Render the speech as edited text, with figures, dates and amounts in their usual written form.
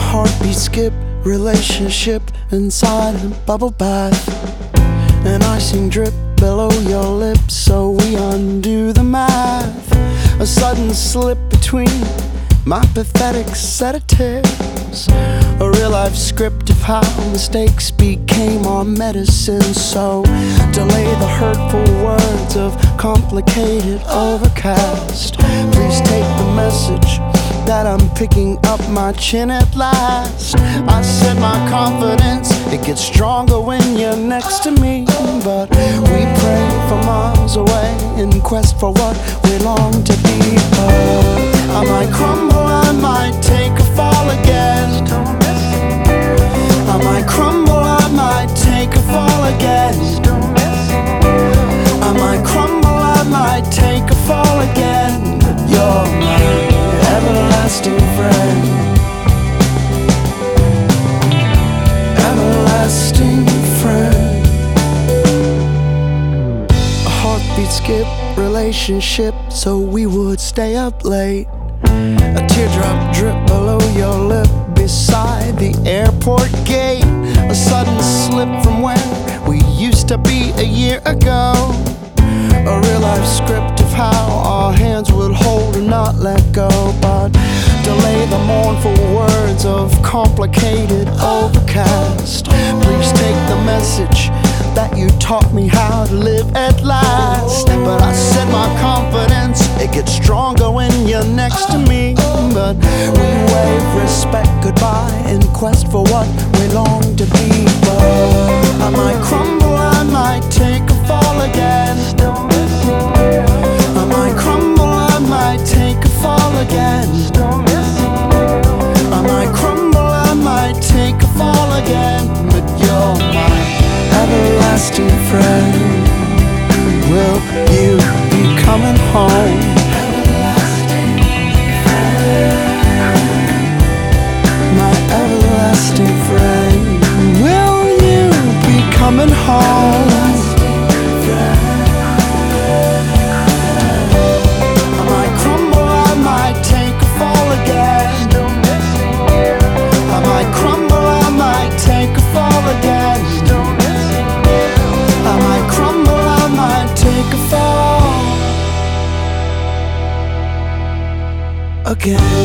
heartbeat skip, relationship inside a bubble bath. An icing drip below your lips, so we undo the math. A sudden slip between my pathetic sedatives, a real life script of how mistakes became our medicine. So delay the hurtful words of complicated overcast. Please take the message that I'm picking up my chin at last. I said my confidence, it gets stronger when you're next to me. But we pray for miles away in quest for what we long to be. But I might crumble, I might take a fall again. I might crumble, I might take a fall again. I might crumble, I might take a fall again. But you're my everlasting friend. Everlasting friend. A heartbeat skip, relationship, so we would stay up late. A teardrop drip below your lip beside the airport gate. A sudden slip from where we used to be a year ago. A real life script of how our hands would hold and not let go. But delay the mournful words of complicated overcast. Please take the message that you taught me how to live at last. But I said my confidence, it gets stronger when you're next to me. But we wave respect goodbye in quest for what we long to be. But I might crumble, I might take a fall again. I might crumble, I might take a fall again. I might crumble, I might take a fall again. But you're my everlasting friend. Will you be coming home? My everlasting friend. Will you be coming home? I might crumble, I might take a fall again. I might crumble, I might take a fall again. I might crumble, I might take a fall again.